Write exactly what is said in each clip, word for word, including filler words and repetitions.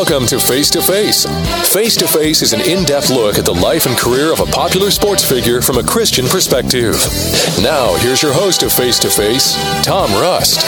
Welcome to Face to Face. Face to Face is an in-depth look at the life and career of a popular sports figure from a Christian perspective. Now, here's your host of Face to Face, Tom Rust.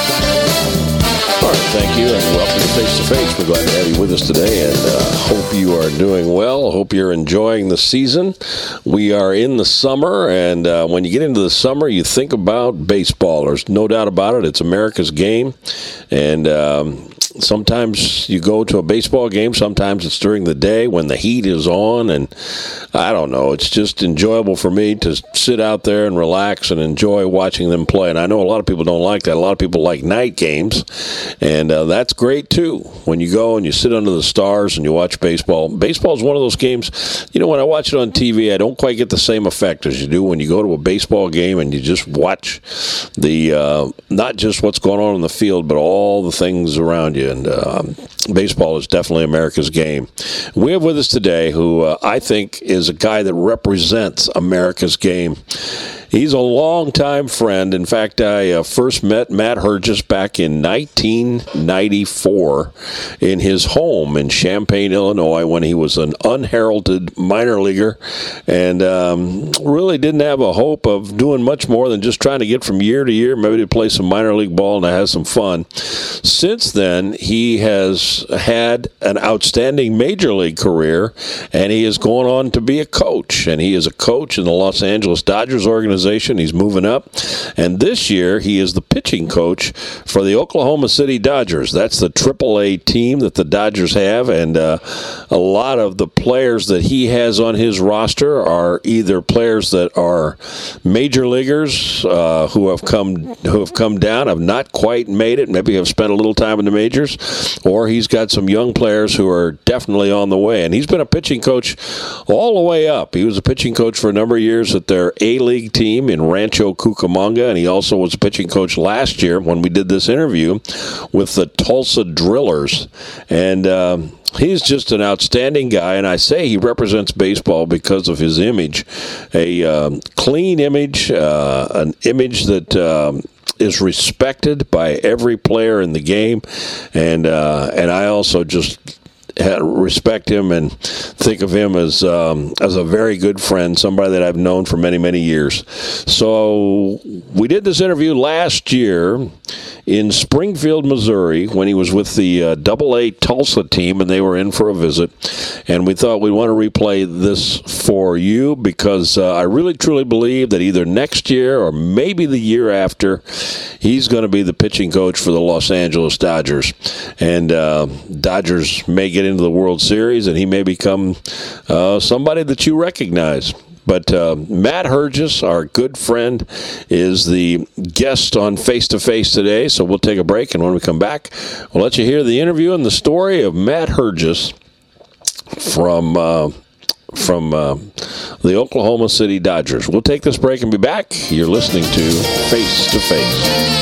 All right, thank you, and welcome to Face to Face. We're glad to have you with us today, and uh, hope you are doing well. Hope you're enjoying the season. We are in the summer, and uh, when you get into the summer, you think about baseball. There's no doubt about it. It's America's game, and um, sometimes you go to a baseball game. Sometimes it's during the day when the heat is on, and I don't know. It's just enjoyable for me to sit out there and relax and enjoy watching them play. And I know a lot of people don't like that. A lot of people like night games, and uh, that's great too. When you go and you sit under the stars and you watch baseball. Baseball is one of those games, you know, when I watch it on T V, I don't quite get the same effect as you do when you go to a baseball game and you just watch the, uh, not just what's going on in the field, but all the things around you. And uh, baseball is definitely America's game. We have with us today who uh, I think is a guy that represents America's game. He's a longtime friend. In fact, I uh, first met Matt Herges back in nineteen ninety-four in his home in Champaign, Illinois, when he was an unheralded minor leaguer and um, really didn't have a hope of doing much more than just trying to get from year to year, maybe to play some minor league ball and to have some fun. Since then, he has had an outstanding major league career, and he is going on to be a coach. And he is a coach in the Los Angeles Dodgers organization. He's moving up, and this year he is the pitching coach for the Oklahoma City Dodgers. That's the triple A team that the Dodgers have, and uh, a lot of the players that he has on his roster are either players that are major leaguers uh, who have come who have come down, have not quite made it, maybe have spent a little time in the majors, or he's got some young players who are definitely on the way. And he's been a pitching coach all the way up. He was a pitching coach for a number of years at their A-League team in Rancho Cucamonga, and he also was a pitching coach last year when we did this interview with the Tulsa Drillers. And um, he's just an outstanding guy, and I say he represents baseball because of his image, a um, clean image, uh, an image that um, is respected by every player in the game, and uh, and I also just respect him and think of him as um, as a very good friend, somebody that I've known for many, many years. So we did this interview last year in Springfield, Missouri, when he was with the uh, double A Tulsa team, and they were in for a visit. And we thought we'd want to replay this for you because uh, I really, truly believe that either next year or maybe the year after, he's going to be the pitching coach for the Los Angeles Dodgers. And uh, Dodgers may get into the World Series, and he may become uh, somebody that you recognize. But uh, Matt Herges, our good friend, is the guest on Face to Face today. So we'll take a break, and when we come back, we'll let you hear the interview and the story of Matt Herges from uh, from uh, the Oklahoma City Dodgers. We'll take this break and be back. You're listening to Face to Face.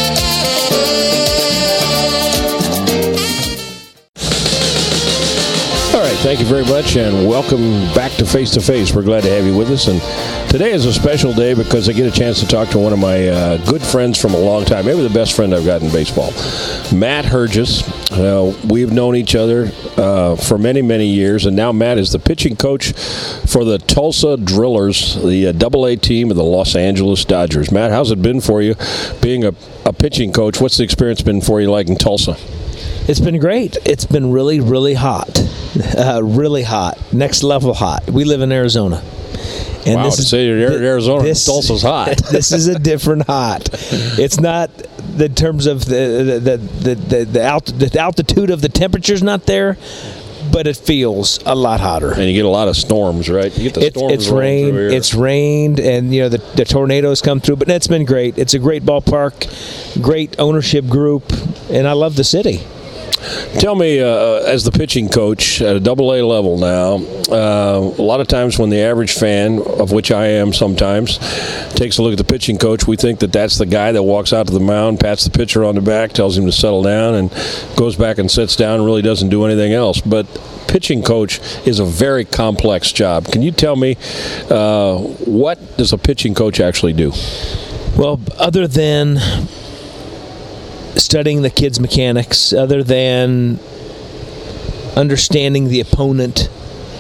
All right, thank you very much, and welcome back to Face to Face. We're glad to have you with us, and today is a special day because I get a chance to talk to one of my uh, good friends from a long time, maybe the best friend I've got in baseball, Matt Herges. Uh, we've known each other uh, for many, many years, and now Matt is the pitching coach for the Tulsa Drillers, the uh, double A team of the Los Angeles Dodgers. Matt, how's it been for you being a, a pitching coach? What's the experience been for you like in Tulsa? It's been great. It's been really, really hot. Uh, really hot. Next level hot. We live in Arizona. And wow, this to is, say you're in Arizona, this, Tulsa's hot. This is a different hot. It's not in terms of the the the the, the, alt, the altitude of the temperature's not there, but it feels a lot hotter. And you get a lot of storms, right? You get the it, storms. It's rained. It's rained, and you know the, the tornadoes come through. But it's been great. It's a great ballpark, great ownership group, and I love the city. Tell me, uh, as the pitching coach at a double A level now, uh, a lot of times when the average fan, of which I am sometimes, takes a look at the pitching coach, we think that that's the guy that walks out to the mound, pats the pitcher on the back, tells him to settle down, and goes back and sits down and really doesn't do anything else. But pitching coach is a very complex job. Can you tell me, uh, what does a pitching coach actually do? Well, other than studying the kids' mechanics, other than understanding the opponent,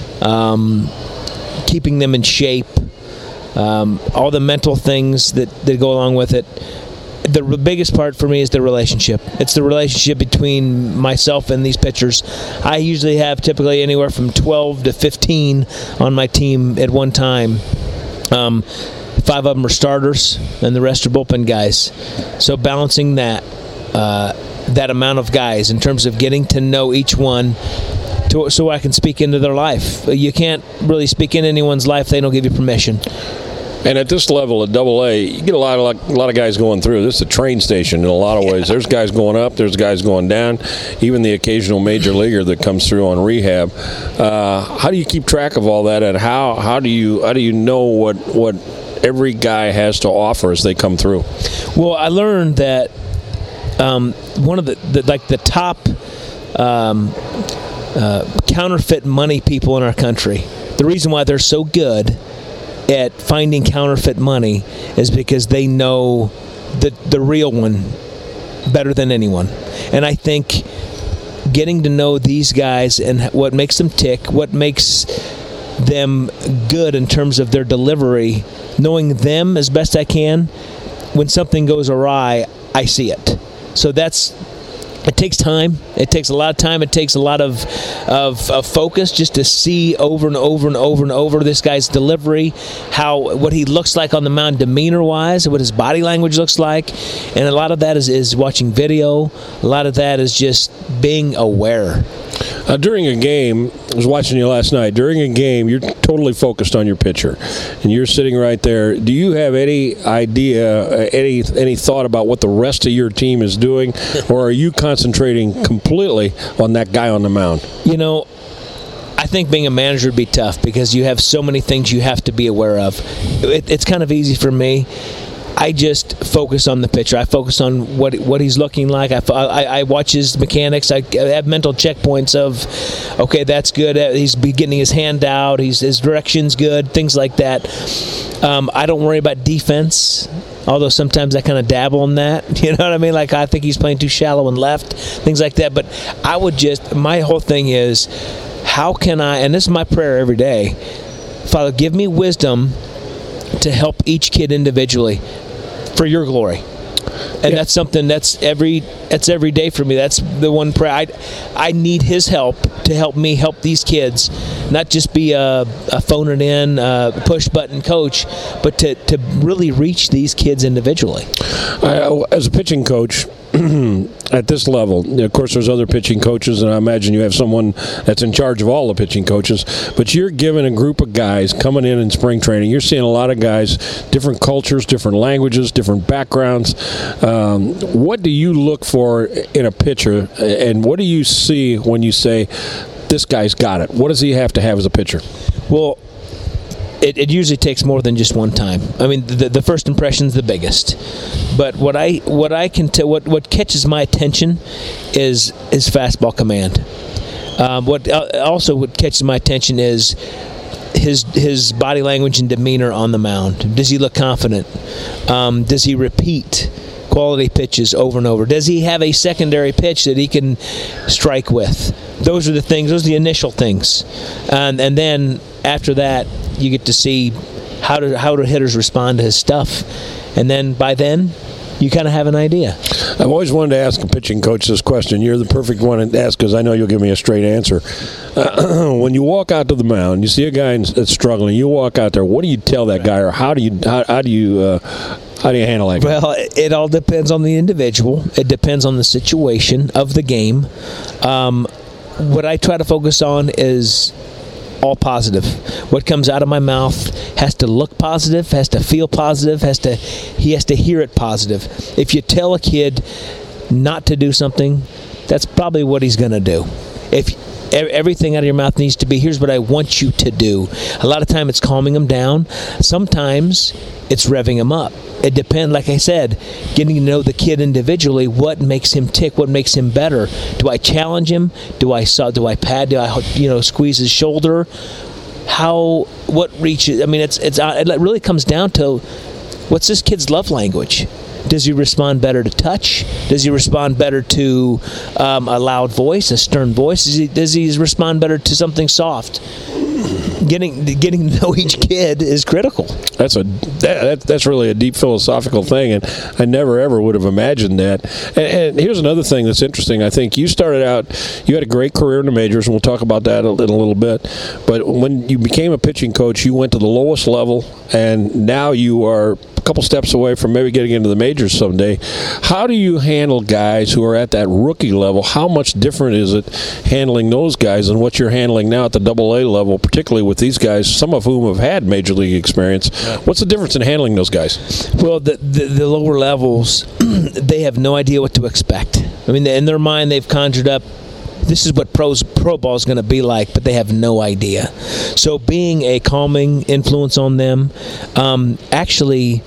um, keeping them in shape, um, all the mental things that, that go along with it. The r- biggest part for me is the relationship. It's the relationship between myself and these pitchers. I usually have typically anywhere from twelve to fifteen on my team at one time. Um, five of them are starters, and the rest are bullpen guys. So balancing that, uh, that amount of guys in terms of getting to know each one, to, so I can speak into their life. You can't really speak into anyone's life if they don't give you permission. And at this level at Double A, you get a lot of a lot of guys going through. This is a train station in a lot of ways. Yeah. There's guys going up. There's guys going down. Even the occasional major leaguer that comes through on rehab. Uh, how do you keep track of all that? And how how do you how do you know what what every guy has to offer as they come through? Well, I learned that um, one of the, the like the top um, uh, counterfeit money people in our country. The reason why they're so good at finding counterfeit money is because they know the the real one better than anyone. And I think getting to know these guys and what makes them tick, what makes them good in terms of their delivery, knowing them as best I can, when something goes awry, I see it. So that's It takes time. It takes a lot of time. It takes a lot of, of of focus just to see over and over and over and over this guy's delivery, how what he looks like on the mound demeanor-wise, what his body language looks like. And a lot of that is, is watching video. A lot of that is just being aware. Uh, during a game, I was watching you last night. During a game, you're totally focused on your pitcher, and you're sitting right there. Do you have any idea, uh, any any thought about what the rest of your team is doing, or are you concentrating completely on that guy on the mound? You know, I think being a manager would be tough because you have so many things you have to be aware of. It, it's kind of easy for me. I just focus on the pitcher. I focus on what what he's looking like. I, I, I watch his mechanics. I have mental checkpoints of, okay, that's good. He's getting his hand out. He's, his direction's good, things like that. Um, I don't worry about defense, although sometimes I kind of dabble in that. You know what I mean? Like, I think he's playing too shallow and left, things like that. But I would just, my whole thing is, how can I, and this is my prayer every day, Father, give me wisdom to help each kid individually for your glory. And yeah. that's something that's every that's every day for me. That's the one prayer. I, I need his help to help me help these kids, not just be a, a phone it in, uh, push button coach, but to, to really reach these kids individually. Uh, as a pitching coach, at this level, of course, there's other pitching coaches, and I imagine you have someone that's in charge of all the pitching coaches, but you're given a group of guys coming in in spring training. You're seeing a lot of guys, different cultures, different languages, different backgrounds. Um, what do you look for in a pitcher, and what do you see when you say, this guy's got it? What does he have to have as a pitcher? Well, It, it usually takes more than just one time. I mean, the, the first impression's the biggest. But what I what I can tell, what what catches my attention is is fastball command. Um, what also what catches my attention is his his body language and demeanor on the mound. Does he look confident? Um, does he repeat quality pitches over and over? Does he have a secondary pitch that he can strike with? Those are the things. Those are the initial things, and and then after that, you get to see how do how do hitters respond to his stuff, and then by then, you kind of have an idea. I've always wanted to ask a pitching coach this question. You're the perfect one to ask because I know you'll give me a straight answer. Uh, when you walk out to the mound, you see a guy that's struggling. You walk out there. What do you tell that guy, or how do you how, how do you uh, how do you handle that guy? Well, it all depends on the individual. It depends on the situation of the game. Um, what I try to focus on is all positive. What comes out of my mouth has to look positive, has to feel positive, has to he has to hear it positive. If you tell a kid not to do something, that's probably what he's going to do. If everything out of your mouth needs to be, here's what I want you to do. A lot of time it's calming them down. Sometimes it's revving them up. It depends, like I said, getting to know the kid individually, what makes him tick, what makes him better. Do I challenge him? Do I do I pad? Do I you know squeeze his shoulder? How what reaches? I mean, it's it's it really comes down to what's this kid's love language. Does he respond better to touch? Does he respond better to um, a loud voice, a stern voice? Does he, does he respond better to something soft? Getting getting to know each kid is critical. That's a that, that's really a deep philosophical thing, and I never ever would have imagined that. And, and here's another thing that's interesting. I think you started out, you had a great career in the majors, and we'll talk about that in a little bit. But when you became a pitching coach, you went to the lowest level, and now you are a couple steps away from maybe getting into the majors someday. How do you handle guys who are at that rookie level? How much different is it handling those guys than what you're handling now at the double A level, particularly with these guys, some of whom have had major league experience? What's the difference in handling those guys? Well, the, the, the lower levels, they have no idea what to expect. I mean, in their mind, they've conjured up, this is what pros, pro ball is going to be like, but they have no idea. So being a calming influence on them, um, actually,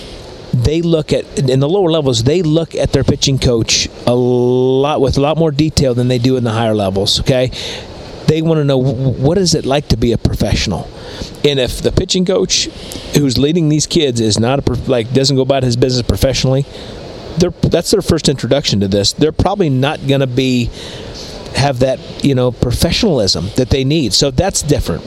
they look at, in the lower levels, they look at their pitching coach a lot with a lot more detail than they do in the higher levels, okay? They want to know, what is it like to be a professional? And if the pitching coach who's leading these kids is not a, like doesn't go about his business professionally, they're, that's their first introduction to this. They're probably not going to be have that, you know, professionalism that they need. So that's different.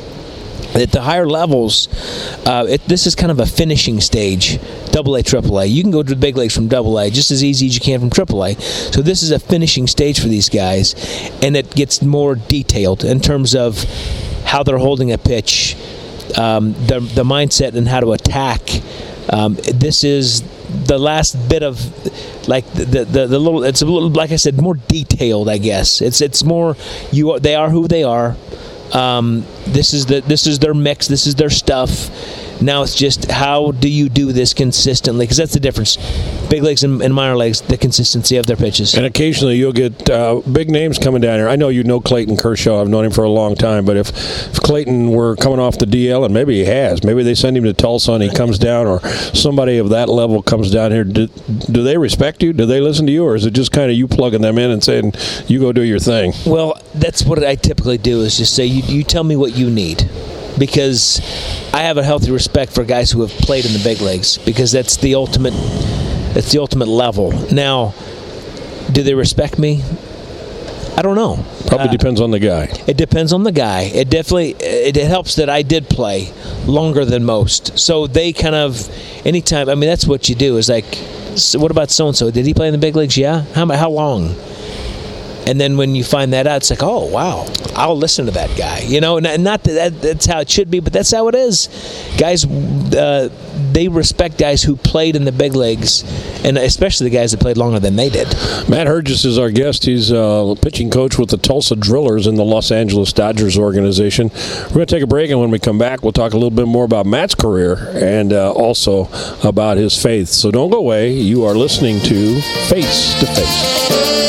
At the higher levels, uh, it, this is kind of a finishing stage, double A, triple A. You can go to the big leagues from double A just as easy as you can from triple A. So this is a finishing stage for these guys, and it gets more detailed in terms of how they're holding a pitch, um, the, the mindset and how to attack. Um, this is the last bit of, like the, the the little. It's a little, like I said, more detailed. I guess it's it's more you. Are, they are who they are. Um, this is the this is their mix. This is their stuff. Now it's just, how do you do this consistently? Because that's the difference. Big leagues and, and minor leagues, the consistency of their pitches. And occasionally you'll get uh, big names coming down here. I know you know Clayton Kershaw. I've known him for a long time. But if, if Clayton were coming off the D L, and maybe he has, maybe they send him to Tulsa and he comes down, or somebody of that level comes down here, do, do they respect you? Do they listen to you? Or is it just kind of you plugging them in and saying, you go do your thing? Well, that's what I typically do, is just say, you, you tell me what you need. Because I have a healthy respect for guys who have played in the big leagues, because that's the ultimate that's the ultimate level. Now, do they respect me? I don't know. Probably uh, depends on the guy. It depends on the guy. It definitely it, it helps that I did play longer than most. So they kind of, anytime, I mean, that's what you do, is like, so what about so-and-so? Did he play in the big leagues? Yeah. How, how long? And then when you find that out, it's like, oh, wow, I'll listen to that guy. You know, and not that, that that's how it should be, but that's how it is. Guys, uh, they respect guys who played in the big leagues, and especially the guys that played longer than they did. Matt Herges is our guest. He's a pitching coach with the Tulsa Drillers in the Los Angeles Dodgers organization. We're going to take a break, and when we come back, we'll talk a little bit more about Matt's career and uh, also about his faith. So don't go away. You are listening to Face to Face.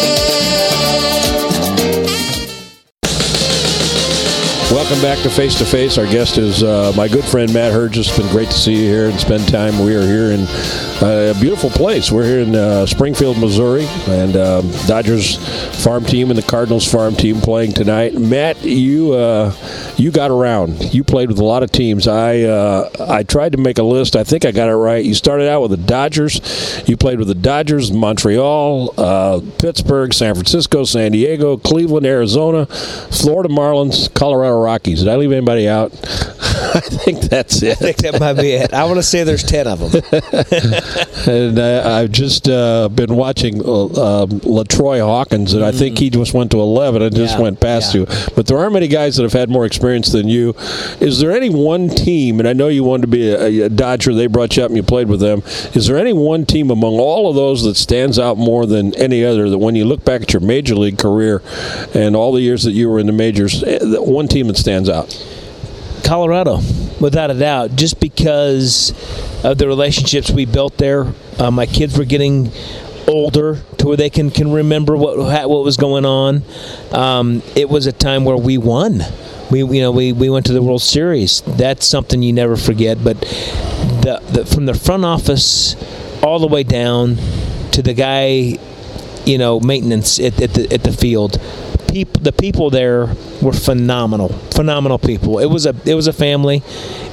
Welcome back to Face to Face. Our guest is uh, my good friend Matt Herges. It's been great to see you here and spend time. We are here in uh, a beautiful place. We're here in uh, Springfield, Missouri, and um, Dodgers farm team and the Cardinals farm team playing tonight. Matt, you uh, you got around. You played with a lot of teams. I uh, I tried to make a list. I think I got it right. You started out with the Dodgers. You played with the Dodgers, Montreal, uh, Pittsburgh, San Francisco, San Diego, Cleveland, Arizona, Florida Marlins, Colorado Rockies. Did I leave anybody out? I think that's it. I think that might be it. I want to say there's ten of them. And uh, I've just uh, been watching uh, uh, LaTroy Hawkins, and mm. I think he just went to eleven and just yeah, went past yeah. you. But there aren't many guys that have had more experience than you. Is there any one team, and I know you wanted to be a, a Dodger, they brought you up and you played with them. Is there any one team among all of those that stands out more than any other, that when you look back at your major league career and all the years that you were in the majors, one team that stands out? Colorado, without a doubt, just because of the relationships we built there. Uh, my kids were getting older to where they can, can remember what what was going on. Um, it was a time where we won. We you know we, we went to the World Series. That's something you never forget. But the, the from the front office all the way down to the guy, you know, maintenance at, at the at the field. People, the people there were phenomenal, phenomenal people. It was a, it was a family,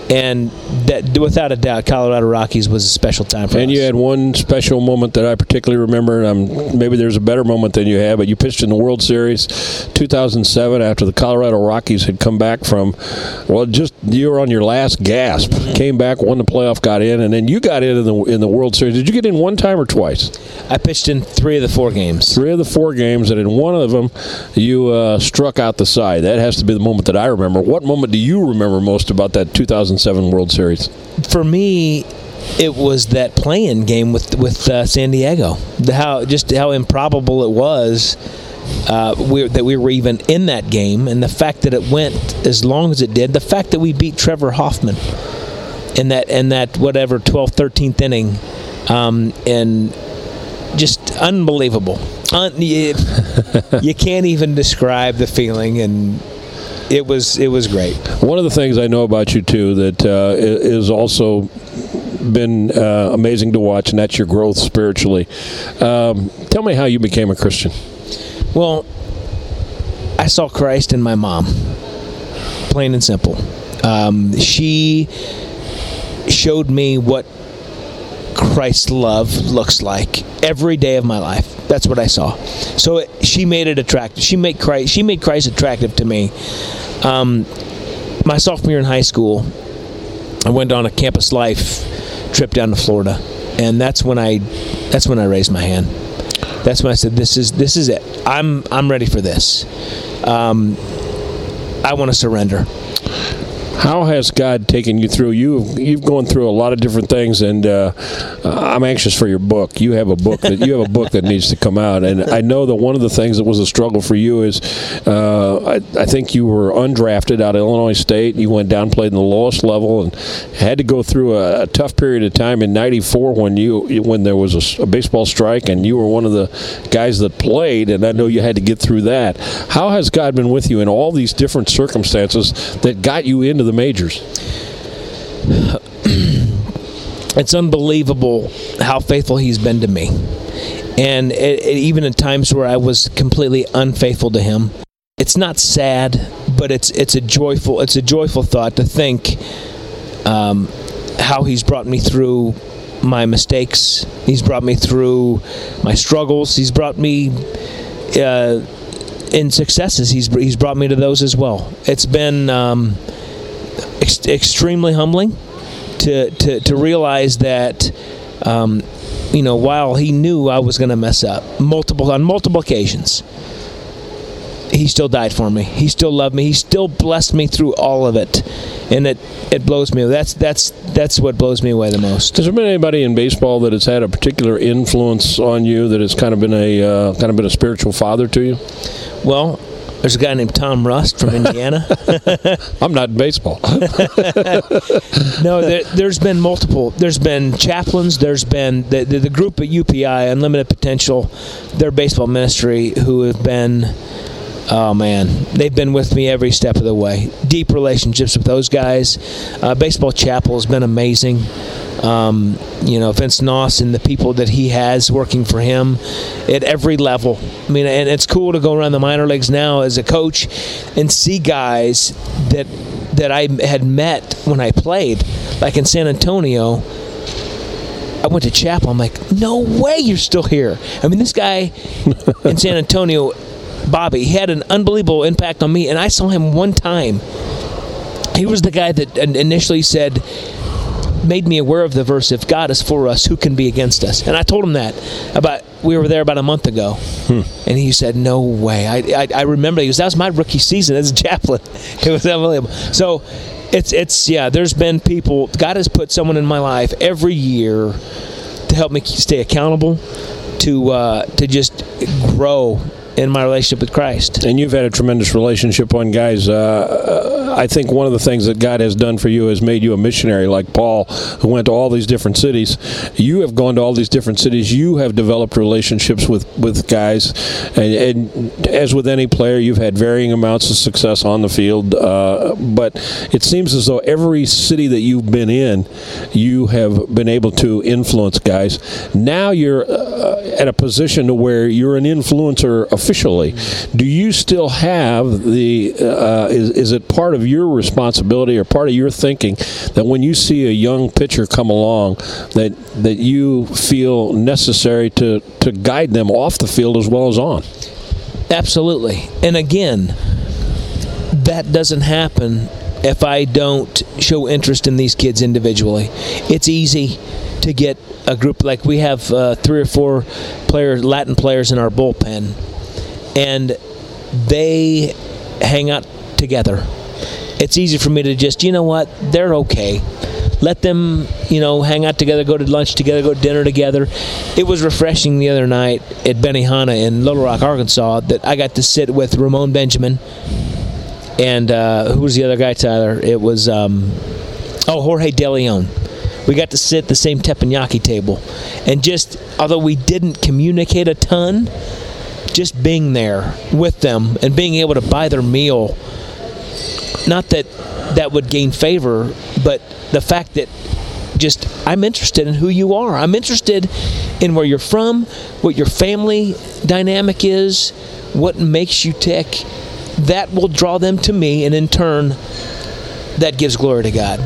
And that, without a doubt, Colorado Rockies was a special time for and us. You had one special moment that I particularly remember. Um, maybe there's a better moment than you had, but you pitched in the World Series two thousand seven after the Colorado Rockies had come back from, well, just you were on your last gasp. Came back, won the playoff, got in, and then you got in in the, in the World Series. Did you get in one time or twice? I pitched in three of the four games. Three of the four games, and in one of them, you uh, struck out the side. That has to be the moment that I remember. What moment do you remember most about that two thousand seven World Series? For me, it was that play-in game with with uh, San Diego. The, how just how improbable it was uh, we, that we were even in that game, and the fact that it went as long as it did. The fact that we beat Trevor Hoffman in that in that whatever twelfth, thirteenth inning, um, and just unbelievable. Un- you, you can't even describe the feeling, and it was it was great. One of the things I know about you too that uh, is also been uh, amazing to watch, and that's your growth spiritually. Um, tell me how you became a Christian. Well, I saw Christ in my mom, plain and simple. Um, she showed me what Christ's love looks like every day of my life. That's what I saw. So it, she made it attractive. She made Christ. She made Christ attractive to me. Um, my sophomore year in high school, I went on a campus life trip down to Florida, and that's when I, that's when I raised my hand. That's when I said, "This is this is it. I'm I'm ready for this. Um, I want to surrender." How has God taken you through? You you've gone through a lot of different things, and uh, I'm anxious for your book. You have a book that you have a book that needs to come out, and I know that one of the things that was a struggle for you is uh, I, I think you were undrafted out of Illinois State. You went down, played in the lowest level, and had to go through a, a tough period of time in ninety-four when you when there was a, a baseball strike, and you were one of the guys that played. And I know you had to get through that. How has God been with you in all these different circumstances that got you into the the majors? It's unbelievable how faithful he's been to me, and it, it, even in times where I was completely unfaithful to him. It's not sad, but it's it's a joyful it's a joyful thought to think um, how he's brought me through my mistakes. He's brought me through my struggles. He's brought me uh, in successes. He's he's brought me to those as well. It's been um, ex- extremely humbling to, to to realize that um, you know, while he knew I was going to mess up multiple on multiple occasions, he still died for me. He still loved me. He still blessed me through all of it, and it it blows me. That's that's that's what blows me away the most. Has there been anybody in baseball that has had a particular influence on you that has kind of been a uh, kind of been a spiritual father to you? Well, there's a guy named Tom Rust from Indiana. I'm not in baseball. No, there, there's been multiple. There's been chaplains. There's been the, the the group at U P I, Unlimited Potential, their baseball ministry, who have been. Oh, man. They've been with me every step of the way. Deep relationships with those guys. Uh, Baseball Chapel has been amazing. Um, you know, Vince Noss and the people that he has working for him at every level. I mean, and it's cool to go around the minor leagues now as a coach and see guys that that I had met when I played. Like in San Antonio, I went to Chapel. I'm like, no way you're still here. I mean, this guy in San Antonio, Bobby, he had an unbelievable impact on me, and I saw him one time. He was the guy that initially said, made me aware of the verse, if God is for us, who can be against us? And I told him that about we were there about a month ago, hmm. and he said, no way. I, I I remember, he goes, that was my rookie season as a chaplain. It was unbelievable. So it's it's yeah, there's been people, God has put someone in my life every year to help me stay accountable, to uh, to just grow in my relationship with Christ. And you've had a tremendous relationship on guys. Uh, I think one of the things that God has done for you has made you a missionary like Paul, who went to all these different cities. You have gone to all these different cities. You have developed relationships with, with guys. And, and as with any player, you've had varying amounts of success on the field. Uh, but it seems as though every city that you've been in, you have been able to influence guys. Now you're uh, at a position to where you're an influencer of officially. Do you still have the, uh, is, is it part of your responsibility or part of your thinking that when you see a young pitcher come along that that you feel necessary to, to guide them off the field as well as on? Absolutely. And again, that doesn't happen if I don't show interest in these kids individually. It's easy to get a group, like we have uh, three or four players, Latin players in our bullpen, and they hang out together. It's easy for me to just, you know what, they're okay. Let them, you know, hang out together, go to lunch together, go to dinner together. It was refreshing the other night at Benihana in Little Rock, Arkansas, that I got to sit with Ramon Benjamin and uh, who was the other guy, Tyler? It was, um, oh, Jorge De Leon. We got to sit at the same teppanyaki table. And just, although we didn't communicate a ton, just being there with them and being able to buy their meal, not that that would gain favor, but the fact that just I'm interested in who you are. I'm interested in where you're from, what your family dynamic is, what makes you tick. That will draw them to me, and in turn, that gives glory to God.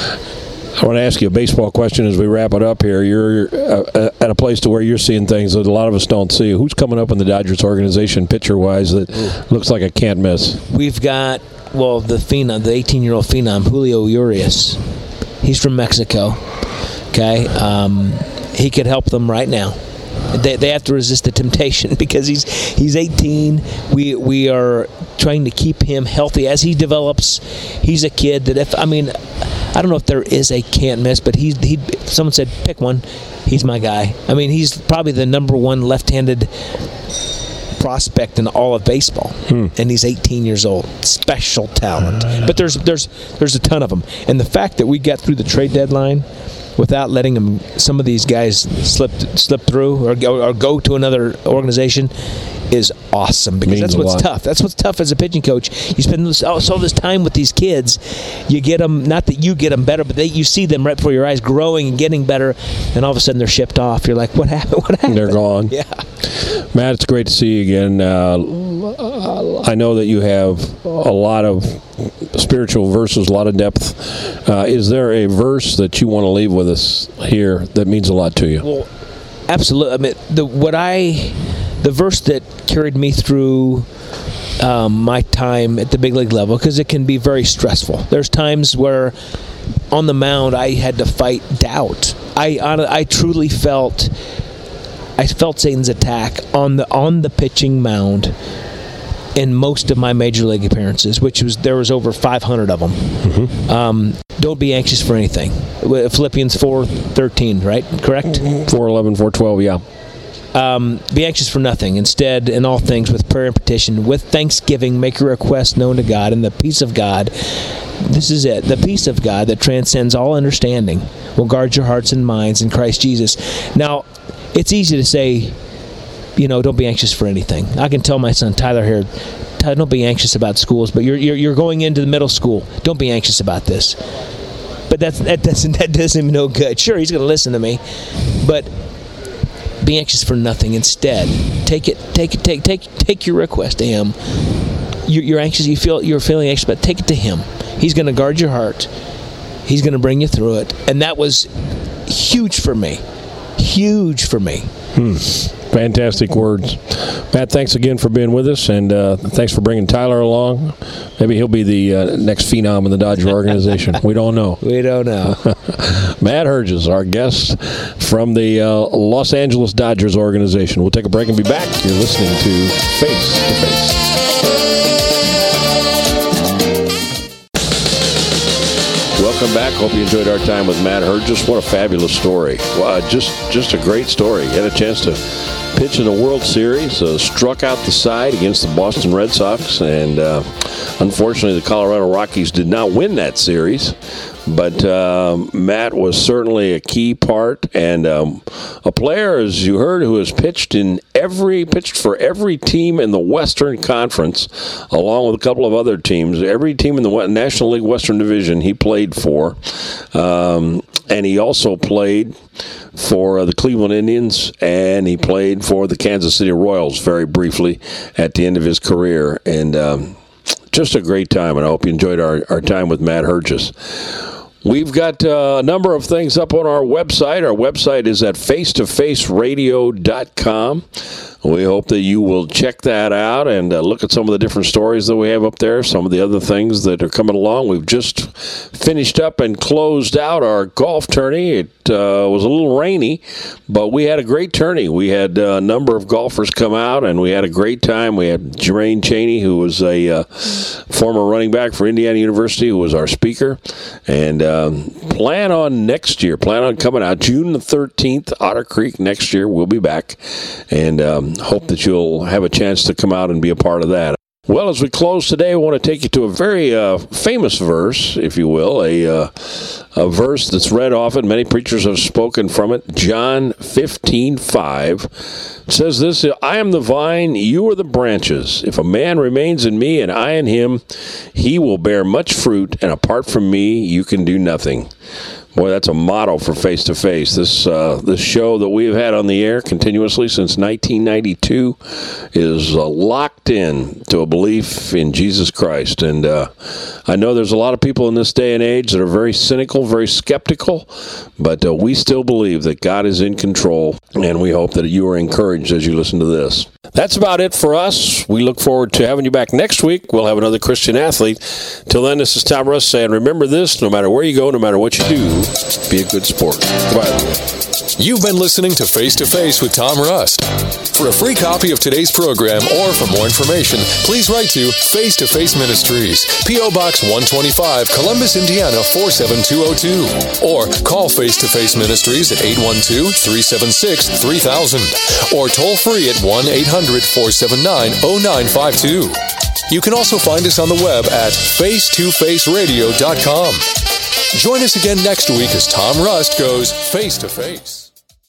I want to ask you a baseball question as we wrap it up here. You're uh, at a place to where you're seeing things that a lot of us don't see. Who's coming up in the Dodgers organization pitcher-wise that Ooh. looks like a can't miss? We've got, well, the phenom, the eighteen-year-old phenom, Julio Urias. He's from Mexico. Okay, um, he could help them right now. They they have to resist the temptation because he's he's eighteen. We we are trying to keep him healthy as he develops. He's a kid that if I mean, I don't know if there is a can't miss, but he's he. Someone said pick one. He's my guy. I mean, he's probably the number one left-handed prospect in all of baseball, hmm. and he's eighteen years old. Special talent, but there's there's there's a ton of them. And the fact that we got through the trade deadline without letting them, some of these guys slip slip through or go, or go to another organization is awesome, because Means that's what's lot. tough. That's what's tough as a pitching coach. You spend this, all, all this time with these kids. You get them, not that you get them better, but they, you see them right before your eyes growing and getting better, and all of a sudden they're shipped off. You're like, what happened? What happened? They're gone. Yeah. Matt, it's great to see you again. Uh, I know that you have a lot of spiritual verses, a lot of depth. Uh, is there a verse that you want to leave with us here that means a lot to you? Well, absolutely. I mean, the what I, the verse that carried me through um, my time at the big league level, because it can be very stressful. There's times where on the mound I had to fight doubt. I I truly felt. I felt Satan's attack on the on the pitching mound in most of my major league appearances, which was there was over five hundred of them. Mm-hmm. Um, don't be anxious for anything. Philippians four thirteen, right? Correct? four eleven, four twelve, yeah. Um, be anxious for nothing. Instead, in all things, with prayer and petition, with thanksgiving, make your requests known to God, and the peace of God, this is it, the peace of God that transcends all understanding will guard your hearts and minds in Christ Jesus. Now, it's easy to say, you know, don't be anxious for anything. I can tell my son Tyler here, Tyler, don't be anxious about schools, but you're you're, you're going into the middle school. Don't be anxious about this. But that's, that doesn't that doesn't even no good. Sure, he's going to listen to me, but be anxious for nothing. Instead, take it, take it, take take take your request to Him. You're, you're anxious. You feel you're feeling anxious, but take it to Him. He's going to guard your heart. He's going to bring you through it, and that was huge for me. Huge for me. Hmm. Fantastic words. Matt, thanks again for being with us, and uh, thanks for bringing Tyler along. Maybe he'll be the uh, next phenom in the Dodger organization. We don't know. We don't know. Matt Herges, our guest from the uh, Los Angeles Dodgers organization. We'll take a break and be back. You're listening to Face to Face. Welcome back. Hope you enjoyed our time with Matt Herges. What a fabulous story. Wow, just, just a great story. Had a chance to pitch in the World Series, uh, struck out the side against the Boston Red Sox, and uh, unfortunately the Colorado Rockies did not win that series. But uh, Matt was certainly a key part, and um, a player, as you heard, who has pitched in every pitched for every team in the Western Conference, along with a couple of other teams. Every team in the National League Western Division he played for. for. Um, and he also played for the Cleveland Indians, and he played for the Kansas City Royals very briefly at the end of his career. And um, just a great time, and I hope you enjoyed our, our time with Matt Herges. We've got uh, a number of things up on our website. Our website is at face to face radio dot com. We hope that you will check that out and uh, look at some of the different stories that we have up there, some of the other things that are coming along. We've just finished up and closed out our golf tourney. It uh, was a little rainy, but we had a great tourney. We had uh, a number of golfers come out, and we had a great time. We had Jermaine Chaney, who was a uh, former running back for Indiana University, who was our speaker. And um, plan on next year, plan on coming out June the thirteenth, Otter Creek next year. We'll be back. And um, hope that you'll have a chance to come out and be a part of that. Well, as we close today, I want to take you to a very uh, famous verse, if you will, a, uh, a verse that's read often. Many preachers have spoken from it. John fifteen five says this, I am the vine, you are the branches. If a man remains in me and I in him, he will bear much fruit, and apart from me, you can do nothing. Boy, that's a motto for Face to Face. This uh, this show that we've had on the air continuously since nineteen ninety-two is uh, locked in to a belief in Jesus Christ. And uh, I know there's a lot of people in this day and age that are very cynical, very skeptical, but uh, we still believe that God is in control, and we hope that you are encouraged as you listen to this. That's about it for us. We look forward to having you back next week. We'll have another Christian athlete. Till then, this is Tom Russ saying, remember this, no matter where you go, no matter what you do, be a good sport. Goodbye. You've been listening to Face to Face with Tom Rust. For a free copy of today's program or for more information, please write to Face to Face Ministries, P O Box one twenty-five, Columbus, Indiana four seven two zero two, or call Face to Face Ministries at eight one two, three seven six, three thousand, or toll free at one eight hundred, four seven nine, zero nine five two. You can also find us on the web at face to face radio dot com. Join us again next week as Tom Rust goes face to face.